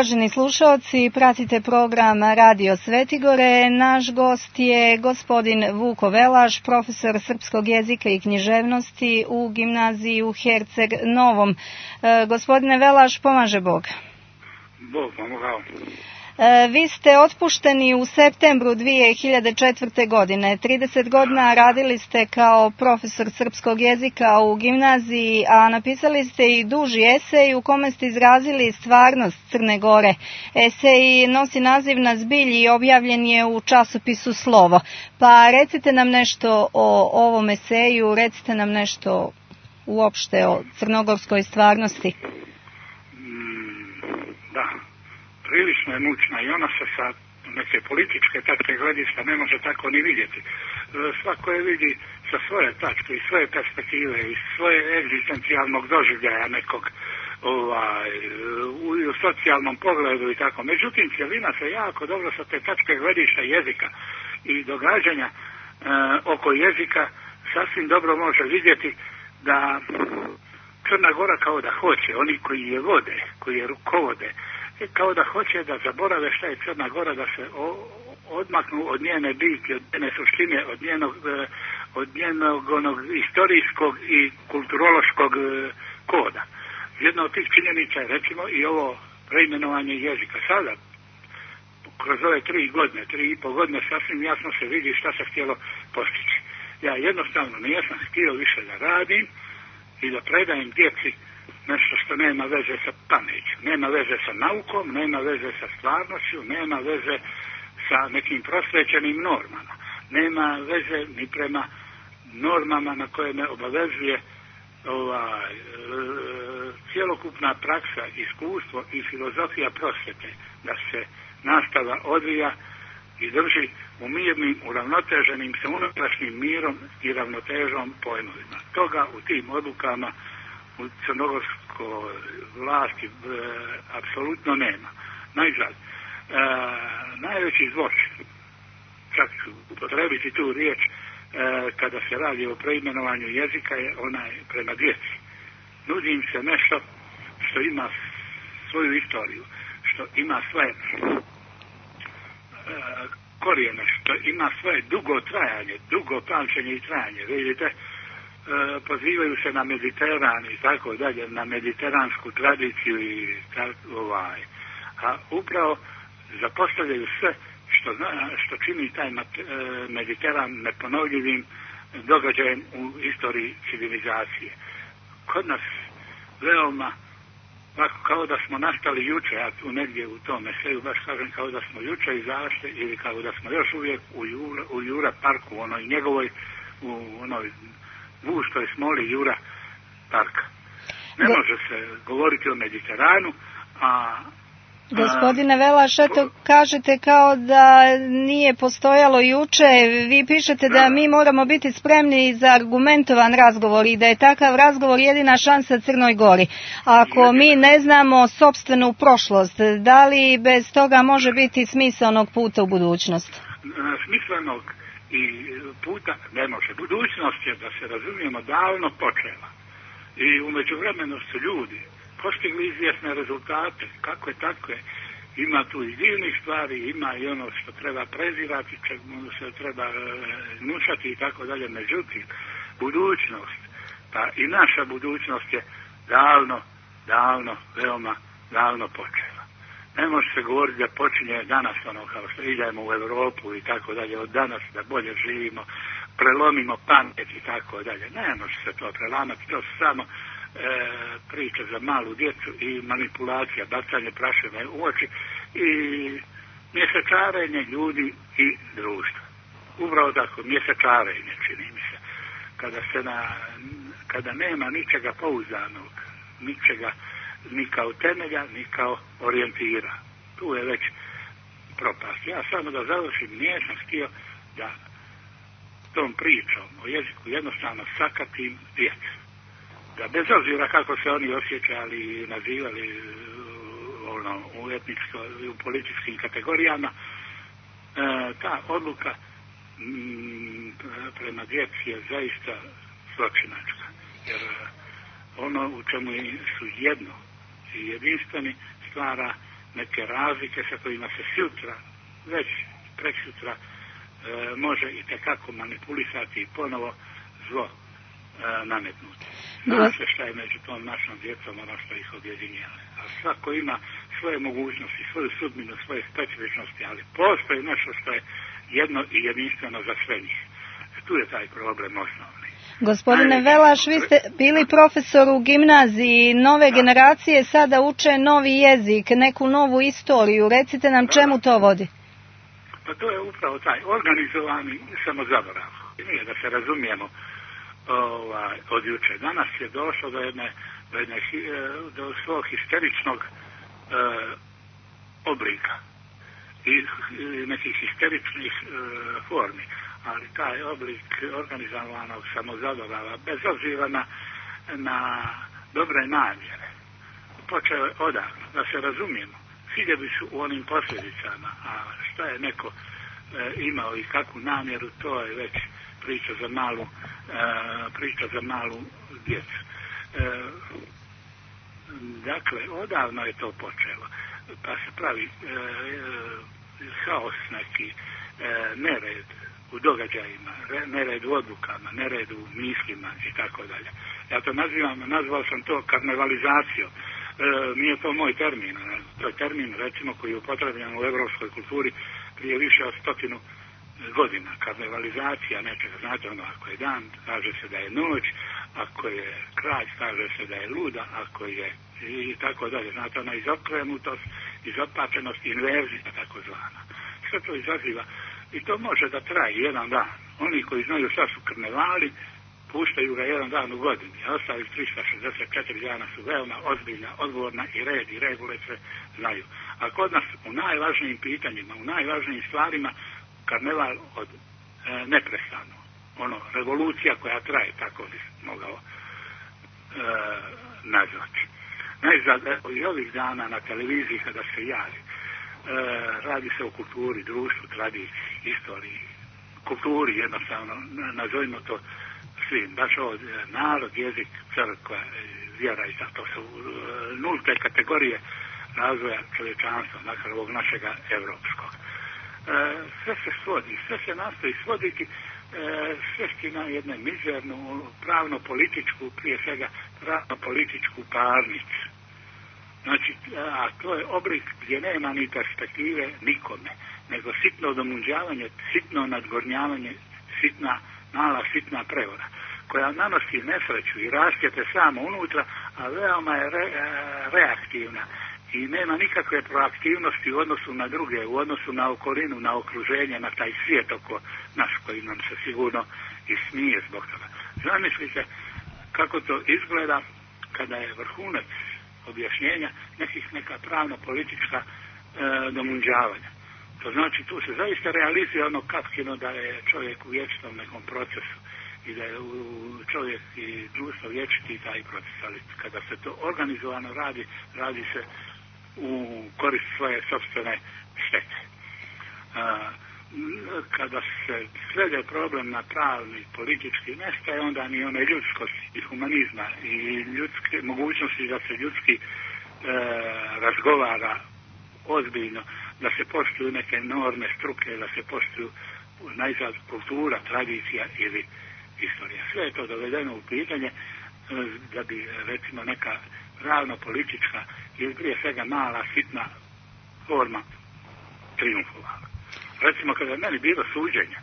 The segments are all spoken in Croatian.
Uvaženi slušalci, pratite program Radio Svetigore. Naš gost je gospodin Vuko Velaš, profesor srpskog jezika i književnosti u gimnaziji u Herceg Novom. Gospodine Velaš, pomaže Bog. Bog pomogao. Vi ste otpušteni u septembru 2004. godine. 30 godina radili ste kao profesor srpskog jezika u gimnaziji, a napisali ste i duži esej u kome ste izrazili stvarnost Crne Gore. Esej nosi naziv Na zbilji i objavljen je u časopisu Slovo. Pa recite nam nešto o ovom eseju, recite nam nešto uopšte o crnogorskoj stvarnosti. Da. Prilično je mučna i ona se sa neke političke tačke gledišta ne može tako ni vidjeti. Svako je vidi sa svoje tačke i svoje perspektive i svoje egzistencijalnog doživljaja nekog u socijalnom pogledu i tako. Međutim, cjelina se jako dobro sa te tačke gledišta jezika i događanja oko jezika sasvim dobro može vidjeti da Crna Gora kao da hoće, oni koji je vode, koji je rukovode, kao da hoće da zaborave šta je Crna Gora, da se odmaknu od njene biti, od njene suštine, od njenog onog historijskog i kulturološkog koda. Jedna od tih činjenica je recimo i ovo preimenovanje jezika. Sada, kroz ove 3,5 godine, sasvim jasno se vidi šta se htjelo postići. Ja jednostavno nisam htio više da radim i da predajem djeci nešto što nema veze sa pameću, nema veze sa naukom, nema veze sa stvarnošću, nema veze sa nekim prosvećenim normama, nema veze ni prema normama na koje me obavezuje cjelokupna praksa, iskustvo i filozofija prosvete, da se nastava odvija i drži u mirnim, uravnoteženim, sa unutrašnjim mirom i ravnotežom pojmovima. Toga u tim odlukama u crnogorskoj vlasti apsolutno nema. Najzad, najveći zločin, čak ću upotrebiti tu riječ, kada se radi o preimenovanju jezika je onaj prema djeci. Nudi im se nešto što ima svoju istoriju, što ima svoje korijene, što ima svoje dugo trajanje, dugo pamćenje i trajanje. Vidite, pozivaju se na Mediteran i tako dalje, na mediteransku tradiciju i a upravo zapostavljaju sve što čini taj Mediteran neponovljivim događajem u istoriji civilizacije. Kod nas veoma kao da smo nastali juče, ja tu negdje u tom eseju baš kažem kao da smo juče izašli ili kao da smo još uvijek u Jura parku, onoj njegovoj, u onoj guštoj smoli Jura parka. Ne može se govoriti o Mediteranu, Gospodine Velaš, eto kažete kao da nije postojalo juče, vi pišete da mi moramo biti spremni za argumentovan razgovor i da je takav razgovor jedina šansa Crnoj Gori. Ako mi ne znamo sopstvenu prošlost, da li bez toga može biti smisaonog puta u budućnost? Smislenog i puta ne može. Budućnost je, da se razumijemo, davno počela. I u međuvremenu su ljudi postigli izvjesne rezultate, kako je tako je. Ima tu i divnih stvari, ima i ono što treba prezirati, čemu se treba nušati i tako dalje. Međutim, budućnost, pa i naša budućnost je davno, veoma davno počela. Ne može se govoriti da počinje danas ono kao što idemo u Europu i tako dalje, od danas da bolje živimo, prelomimo pamet i tako dalje. Ne može se to prelamati, to su samo priče za malu djecu i manipulacija, bacanje prašine u oči i mjesečarenje ljudi i društva. Upravo tako, mjesečarenje čini mi se. Kada nema ničega pouzdanog, ničega ni kao temelja, ni kao orijentira. Tu je već propast. Ja samo da završim, nisam htio da tom pričom o jeziku jednostavno sakatim djecu. Da bez obzira kako se oni osjećali i nazivali u političkim kategorijama, ta odluka prema djeci je zaista zločinačka. Jer ono u čemu su jedno i jedinstveni stvara neke razlike sa kojima se sutra, već preksutra, može i tekako manipulisati i ponovo zlo nametnuti. Zna se šta je među tom našom djecom, ono što ih objedinjava. A svako ima svoje mogućnosti, svoju sudbinu, svoje specifičnosti, ali postoji nešto što je jedno i jedinstveno za sve njih. Tu je taj problem osnovni. Gospodine Velaš, vi ste bili profesor u gimnaziji, nove generacije sada uče novi jezik, neku novu istoriju. Recite nam čemu to vodi? Pa to je upravo taj organizovani samozaborav. Nije da se razumijemo od juče. Danas je došlo do svog histeričnog oblika i nekih histeričnih formi. Ali taj oblik organizovanog samozaborava, bez obzira na dobre namjere, počeo je odavno, da se razumijemo. Ciljevi su u onim posljedicama, a šta je neko imao i kakvu namjeru, to je već priča za malu djecu. Dakle, odavno je to počelo, pa se pravi haos neki, nered u događajima, nered u odlukama, nered u mislima i tako dalje. Ja to nazvao sam to karnevalizacijom. Nije to moj termin, to je termin recimo koji je upotrebljen u evropskoj kulturi prije više od 100 godina. Karnevalizacija nečega, znate ono, ako je dan, kaže se da je noć, ako je kralj, kaže se da je luda, ako je i tako dalje. Znate, ona izokrenutost, izopačenost, inverzija, tako zvana. Sve to izaziva i to može da traje jedan dan. Oni koji znaju šta su karnevali, puštaju ga jedan dan u godini, a ostali 364 dana su veoma ozbiljna, odgovorna i red i regule se znaju. A kod nas u najvažnijim pitanjima, u najvažnijim stvarima, karneval od neprestano. Ono, revolucija koja traje, tako bi mogao nazvati. Najzad, i ovih dana na televiziji kada se javi, radi se o kulturi, društvu, tradiciji, istoriji, kulturi jednostavno, nazovimo to svim, baš ovo narod, jezik, crkva, vjera i to su nulte kategorije razvoja čovječanstva, dakle ovog našega evropskog. Sve se svodi, sve se nastoji svoditi, svesti na jednu mizernu, pravno-političku, prije svega pravno-političku parnicu. Znači, a to je oblik gdje nema ni perspektive nikome, nego sitno domunđavanje, sitno nadgornjavanje, sitna prevara, koja nanosi nesreću i raskete samo unutra, a veoma je reaktivna i nema nikakve proaktivnosti u odnosu na druge, u odnosu na okolinu, na okruženje, na taj svijet oko nas koji nam se sigurno i smije zbog toga. Zamislite kako to izgleda kada je vrhunac objašnjenja neka pravno-politička domunđavanja. To znači tu se zaista realizuje ono Kafkino da je čovjek u vječitom nekom procesu i da je čovjek i društvo vječiti taj proces, ali kada se to organizovano radi se u korist svoje sopstvene štete. Kada se svede problem na pravni, politički, nestaje onda ni one ljudskosti i humanizma i ljudske mogućnosti da se ljudski razgovara ozbiljno, da se poštuju neke norme struke, da se poštuju najzad kultura, tradicija ili istorija. Sve je to dovedeno u pitanje da bi recimo neka ravno-politička ili prije svega mala, sitna forma triumfovala. Recimo kada je meni bilo suđenje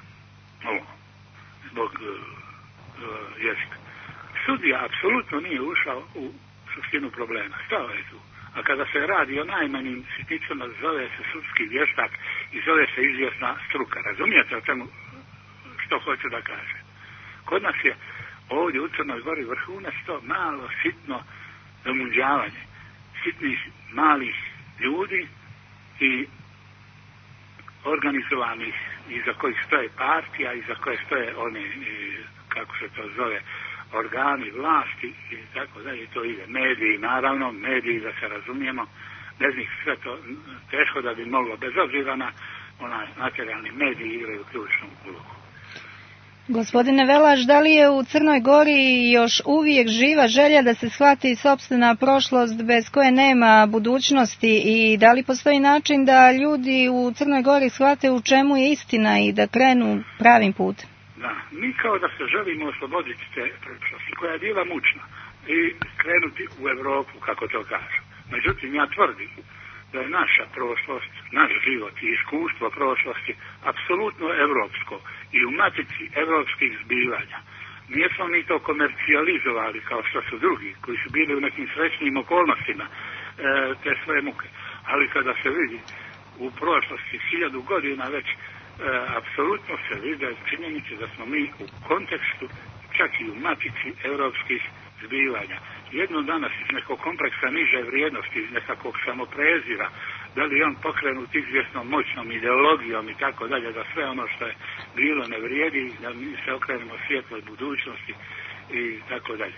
zbog jezika, sudija apsolutno nije ušao u suštinu problema. Stao je tu. A kada se radi o najmanjim sitnicama, zove se sudski vještak i zove se izvjesna struka. Razumijete o čemu što hoću da kažem? Kod nas je ovdje u Crnoj Gori vrhunac to malo, sitno domunđavanje sitnih, malih ljudi i organizovanih iza kojih stoje partija, iza koje stoje oni, kako se to zove, organi vlasti i tako dalje, to ide. Mediji, naravno, mediji, da se razumijemo, bez njih sve to teško da bi moglo, bez obzira na onaj materijalni mediji igraju ključnu ulogu. Gospodine Velaš, da li je u Crnoj Gori još uvijek živa želja da se shvati sopstvena prošlost bez koje nema budućnosti i da li postoji način da ljudi u Crnoj Gori shvate u čemu je istina i da krenu pravim putem? Da, mi kao da se želimo osloboditi te prošlosti koja je bila mučna i krenuti u Europu, kako to kažu. Međutim, ja tvrdim da je naša prošlost, naš život i iskustvo prošlosti apsolutno evropsko i u matici evropskih zbivanja. Nismo mi to komercijalizovali kao što su drugi koji su bili u nekim srećnim okolnostima te svoje muke. Ali kada se vidi u prošlosti 1000 godina već apsolutno se vide činjenice da smo mi u kontekstu čak i u matici evropskih zbivanja. Jedno danas iz nekog kompleksa niže vrijednosti, iz nekakvog samoprezira, da li on pokrenut izvjesnom moćnom ideologijom i tako dalje, da sve ono što je bilo ne vrijedi, da mi se okrenemo svijetloj budućnosti i tako dalje.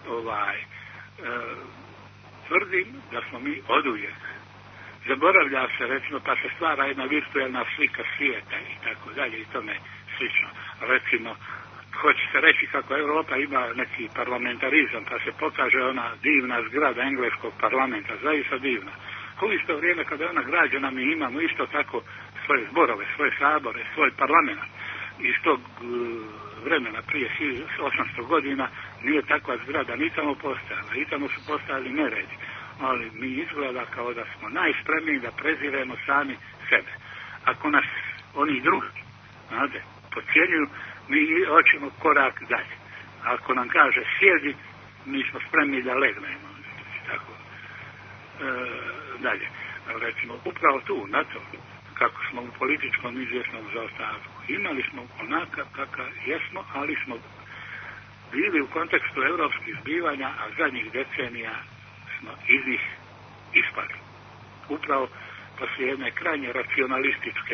Tvrdim da smo mi oduvijek. Zaboravlja se, recimo, pa se stvara jedna virtualna slika svijeta i tako dalje i tome slično. Recimo, hoće se reći kako Europa ima neki parlamentarizam, pa se pokaže ona divna zgrada engleskog parlamenta, zaista divna. U isto vrijeme kada je ona građena, mi imamo isto tako svoje zborove, svoje sabore, svoj parlament. Iz tog vremena prije 800 godina nije takva zgrada ni tamo postojala, i tamo su postojali neredi. Ali mi izgleda kao da smo najspremniji da preziremo sami sebe. Ako nas oni drugi, znate, podcjenjuju, mi hoćemo korak dalje. Ako nam kaže sjedi, mi smo spremni da legnemo. Tako. Dalje. Recimo, upravo tu, na to, kako smo u političkom izvjesnom zaostatku. Imali smo onaka kakav jesmo, ali smo bili u kontekstu evropskih zbivanja, a zadnjih decenija smo iz njih ispali. Upravo poslije jedne krajnje racionalističke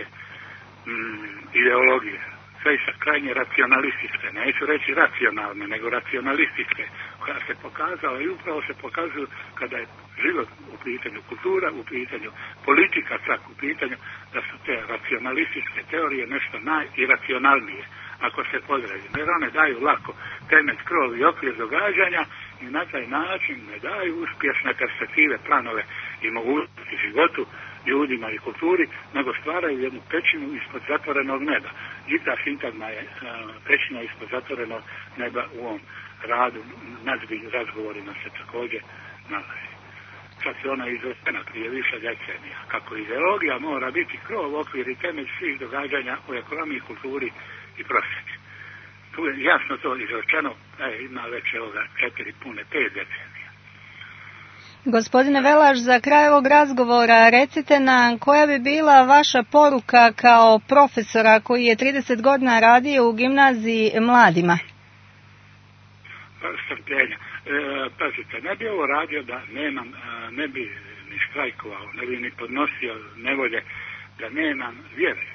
ideologije. Zaista krajnje racionalističke, neću reći racionalne, nego racionalističke, koja se pokazala i upravo se pokazuju kada je život u pitanju, kultura u pitanju, politika čak u pitanju, da su te racionalističke teorije nešto najiracionalnije, ako se podredi. Jer one daju lako temelj, krov i okvir događanja i na taj način ne daju uspješne perspektive, planove i mogućnosti životu, ljudima i kulturi, nego stvaraju jednu pećinu ispod zatvorenog neba. I ta sintagma je pećina ispod zatvorenog neba u ovom radu, nazivnim razgovorima se također nalazi. Sad se ona izvestena prije više decenija. Kako ideologija mora biti krov, okvir i temelj svih događanja u ekonomiji, kulturi i prosvjeti. Tu je jasno to izrečeno, ima već 5 decenija. Gospodine Velaš, za kraj ovog razgovora recite nam koja bi bila vaša poruka kao profesora koji je 30 godina radio u gimnaziji mladima? Strpljenja. Pazite, ne bi ovo radio da nemam, ne bi ni štrajkovao, ne bi ni podnosio nevolje, da nemam vjere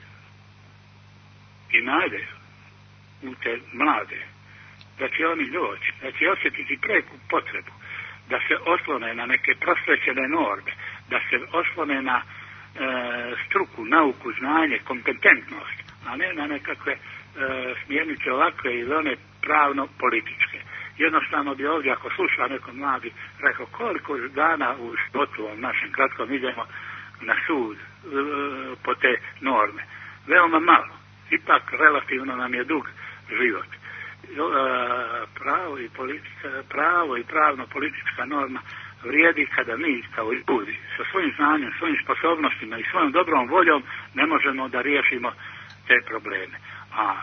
i nade u te mlade, da će oni doći, da će osjetiti preku potrebu da se oslone na neke prosvećene norme, da se oslone na struku, nauku, znanje, kompetentnost, a ne na nekakve smjernice ovakve ili one pravno-političke. Jednostavno bi ovdje, ako sluša neko mladi, rekao koliko dana u životu ovom našem kratkom idemo na sud po te norme. Veoma malo. Ipak relativno nam je dug život. Pravo i pravno-politička norma vrijedi kada mi kao ljudi sa svojim znanjem, svojim sposobnostima i svojom dobrom voljom ne možemo da riješimo te probleme. A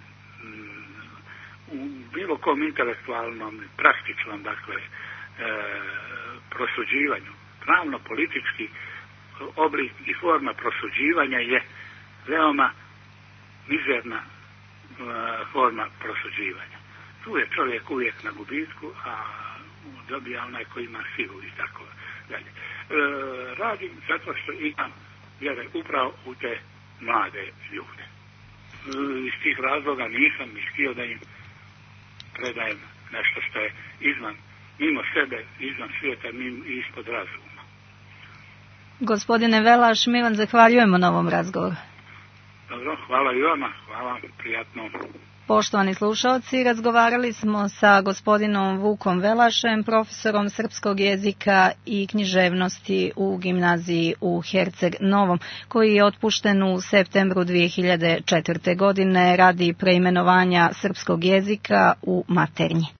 u bilo kom intelektualnom, praktičnom, dakle, prosuđivanju, pravno-politički oblik i forma prosuđivanja je veoma mizerna forma prosuđivanja. Tu je čovjek uvijek na gubitku, a dobija onaj koji ima silu i tako dalje. Radim zato što imam vjere upravo u te mlade ljude. Iz tih razloga nisam ni htio da im predajem nešto što je izvan, mimo sebe, izvan svijeta, ispod razuma. Gospodine Velaš, mi vam zahvaljujemo na ovom razgovoru. Dobro, hvala i vama, hvala, prijatno. Poštovani slušalci, razgovarali smo sa gospodinom Vukom Velašem, profesorom srpskog jezika i književnosti u gimnaziji u Herceg Novom, koji je otpušten u septembru 2004. godine radi preimenovanja srpskog jezika u maternji.